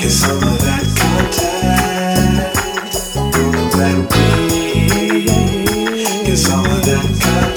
It's some of that contact, that weed. It's some of that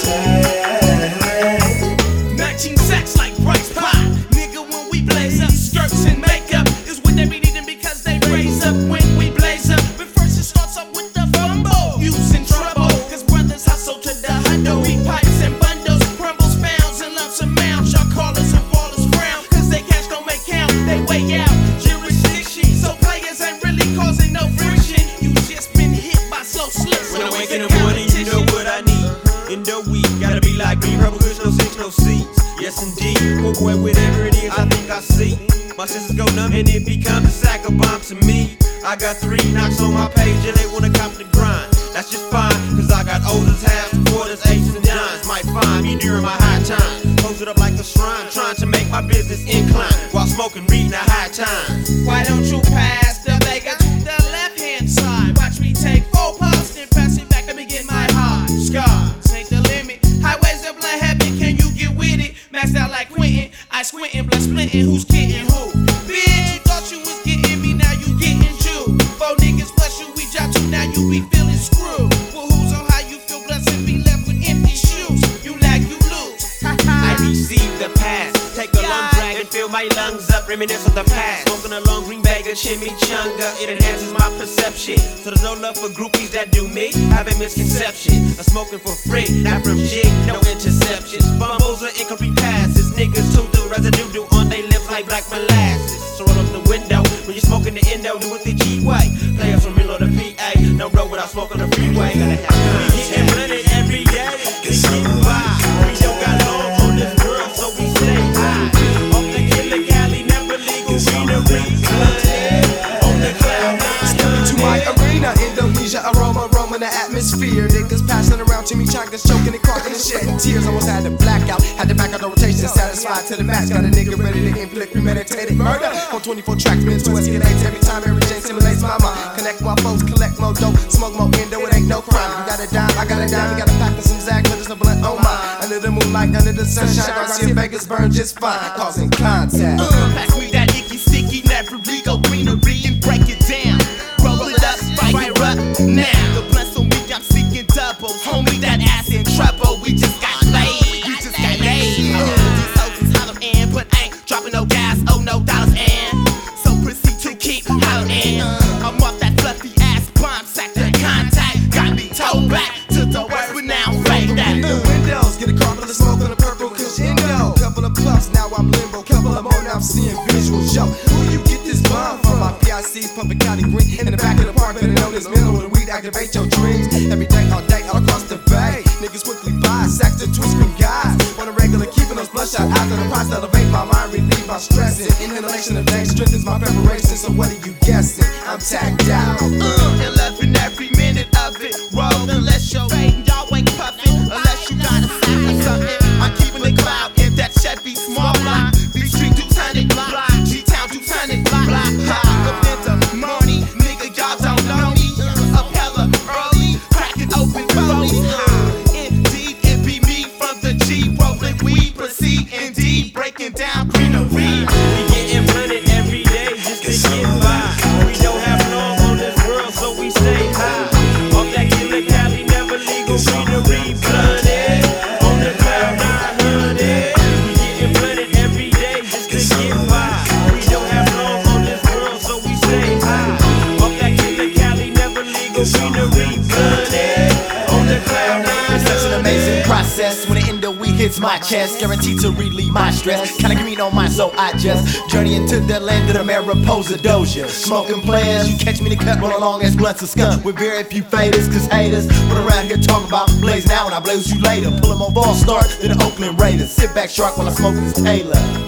contact. 19 sacks like Bryce Pie. Nigga, when we blaze up, skirts and makeup is what they be needing because they raise up when we blaze up. But first it starts up with the fumble, using trouble. Cause brothers hustle to the huddle. Beat pipes and bundles, crumbles, pounds, and lumps amounts. Y'all callers and ballers frown, cause they cash don't make count. They way out jurisdiction, so players ain't really causing no friction. You just been hit by slow slips. When I wake in the morning, you know what I need. In the week, gotta be like me. Purple goods, no six, no seats. Yes indeed, poor boy, whatever it is, I think I see. My senses go numb and it becomes a sack of bombs to me. I got 3 knocks on my page and they wanna cop the grind. That's just fine, cause I got O's, halves, quarters, eights, and dimes. Might find me during my high time. Pose it up like a shrine, trying to make my business incline while smoking, reading a high time. Why don't you pass the Vega to the left hand side? Watch me take 4 puffs and pass it back to begin my high. Scars ain't the limit. Highways of blood heaven, can you get with it? Maxed out like Quentin, I squintin', blood splittin', who's kidding who? Bitch, you thought you was getting me, now you getting you. 4 niggas plus you, we dropped you, now you be feeling screwed. Well, who's on how you feel blessed and be left with empty shoes? You like you lose. I receive the past, take a long drag and fill my lungs up, reminisce of the past. Smoking a long green bag of chimichanga, it enhances my perception. So there's no love for groupies that do me, have a misconception. I'm smoking for free, not from jig, no interceptions. Fumbles or incomplete passes, niggas too do residue do on they lips like black molasses. So roll up the window, when you're smoking the endo, do it the G-way. Players from real or the PA, no road without smoking the freeway. Gotta have contact. We getting blended every day, It's some of by. that We don't got long on this world, so we stay high. Off the killer Cali, never legal, we the reason. On the cloud nine. To my arena, Indonesia, aroma, the atmosphere. Niggas passing around chimichangas, choking and cracking and shedding tears. Almost had to black out, had to back out the rotation, satisfied to the max. Got a nigga ready to inflict premeditated murder. On 24 tracks, men to escalate every time, every chain simulates my mind. Connect my foes, collect more dope, smoke more endo, it ain't no crime. You got a dime, I got a dime, you got a pack of some Zag, but it's a blunt on mine. Under the moonlight, under the sunshine, Garcia Vegas burn just fine, causing contact. Pass me that icky, sticky, never legal greenery and break it down. Roll it up, fire up now. The blunts on me, I'm seeking doubles. Homie, that ass in trouble. We just got laid. We just got laid. These hoes is hollering in, but ain't dropping no gas. Oh, no dollars in. So proceed to keep hollering in. I'm off that fluffy ass bomb sack to contact. Got me towed back to the worst, but now fake that. The windows get a car full of smoke on a purple crescendo. Couple of puffs, now I'm limbo. Couple of more, now I'm seeing visuals. Yo, who you get this bomb from? My PIC's pumping Cali green in the back of the park. Better know this middle of the weed, activate your dreams. Every day, all day, all across the bay. Niggas quickly buy, sacks to twist screen guys. On a regular, keeping those bloodshot eyes on the price. Elevate my mind, relieve my stressing. Inhalation of day strengthens my preparation. So what are you guessing? I'm tagged out. And loving every minute of it. Roll unless you're fading, y'all ain't puffing. Unless you got a sack or something. I'm keeping the cloud in that Chevy small block. B-Street 200 block. G-Town 200 block. Up in the morning, nigga, y'all don't know me. Up hella early, cracking open phonies. Indeed, it be me from the G. Rolling weed, proceed indeed. Breaking down greenery. We getting blended every day just to get by. We don't have long on this world, so we stay high. Off that killer Cali, never legal, greenery, blunted. On the cloud 900. We getting blended every day just to get by. We don't have long on this world, so we stay high. Off that killer Cali, never legal, greenery, blunted. On the cloud 900. It's such an amazing process when the endo weed hits my chest, guaranteed to relieve my stress. Kinda green on mine, so I just journey into the land of the Mariposa Doja. Smoking plans, you catch me in the cut, roll along as blunts of skunk with very few faders, cause haters run around here talking about blaze now and I blaze you later. Pull 'em on ball start to the Oakland Raiders. Sit back shark while I smoke this Taylor.